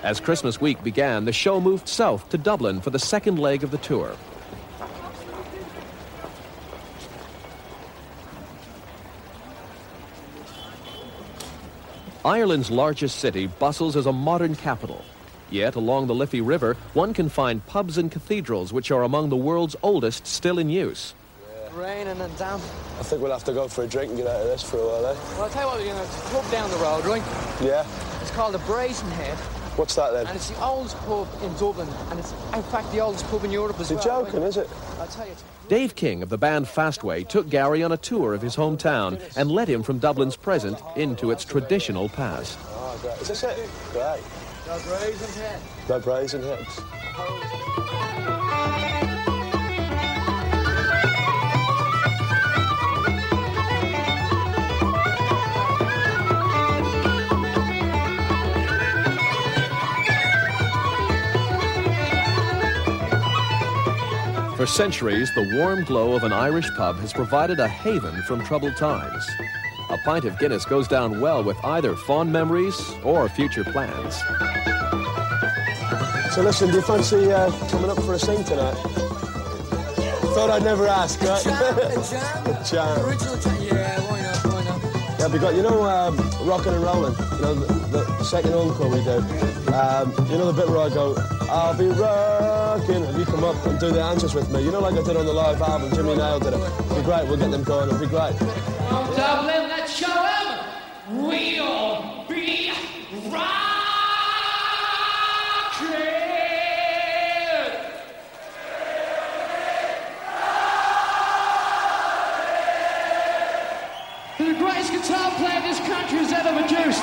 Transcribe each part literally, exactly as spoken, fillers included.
As Christmas week began, the show moved south to Dublin for the second leg of the tour. Ireland's largest city bustles as a modern capital. Yet, along the Liffey River, one can find pubs and cathedrals which are among the world's oldest still in use. Yeah. Raining and damp. I think we'll have to go for a drink and get out of this for a while, eh? Well, I'll tell you what, we're going to pub down the road, right? Yeah. It's called the Brazenhead. What's that then? And it's the oldest pub in Dublin, and it's in fact the oldest pub in Europe as You're well. You're joking, right? is it? I'll tell you. Dave King of the band Fastway took Gary on a tour of his hometown and led him from Dublin's present into its traditional past. Oh, great. Is this it? Great. The Brazenhead. The Brazenheads. For centuries, the warm glow of an Irish pub has provided a haven from troubled times. A pint of Guinness goes down well with either fond memories or future plans. So listen, do you fancy uh, coming up for a sing tonight? Thought I'd never ask, right? A jam, a jam. Jam. Original jam. Yeah, why not, why not? Yeah, we got, you know, um, Rockin' and Rollin', you know, the, the second encore we do. Um, you know the bit where I go, I'll be rockin', and you come up and do the answers with me. You know, like I did on the live album, Jimmy Nail did it. It'll be great, we'll get them going, it'll be great. From Dublin, let's show them we'll be rockin'. The greatest guitar player this country has ever produced.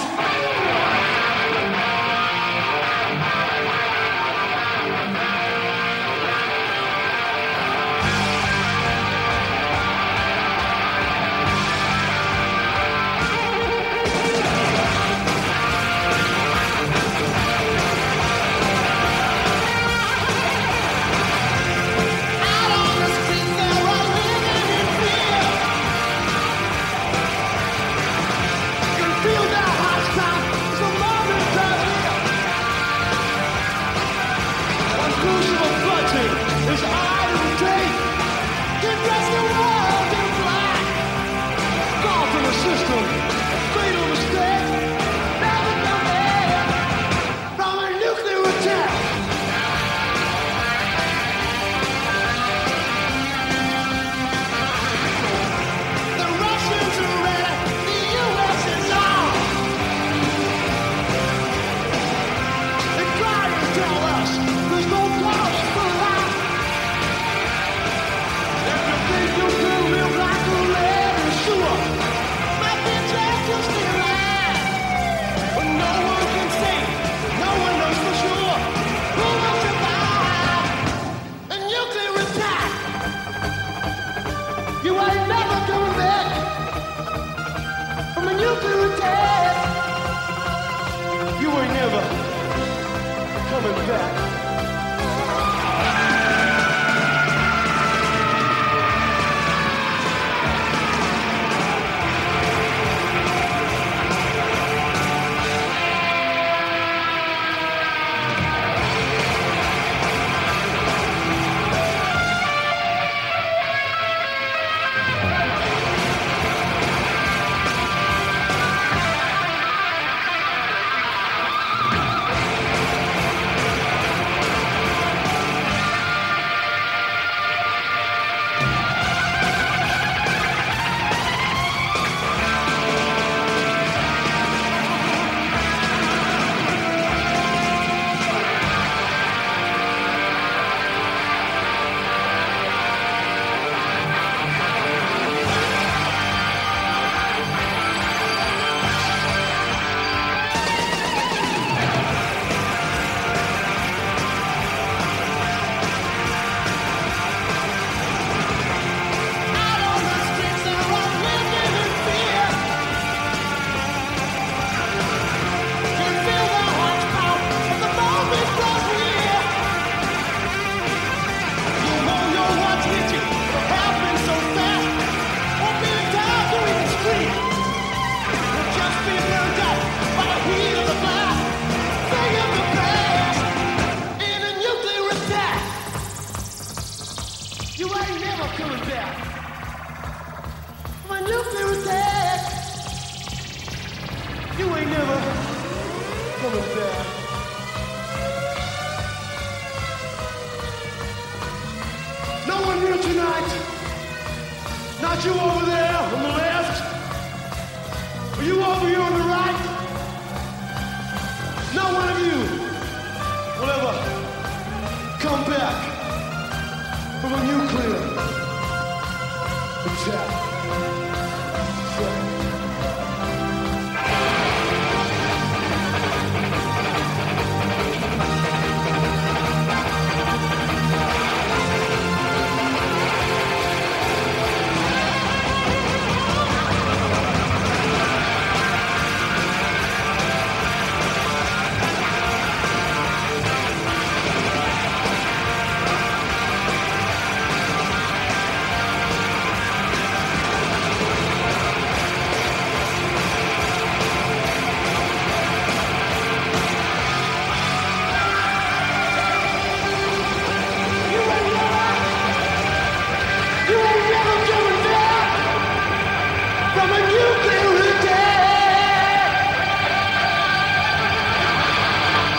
You ain't never coming back. From a nuclear attack. You ain't never coming back. No one here tonight. Not you over there on the left. Or you over here on the right. Not one of you will ever come back from a nuclear attack.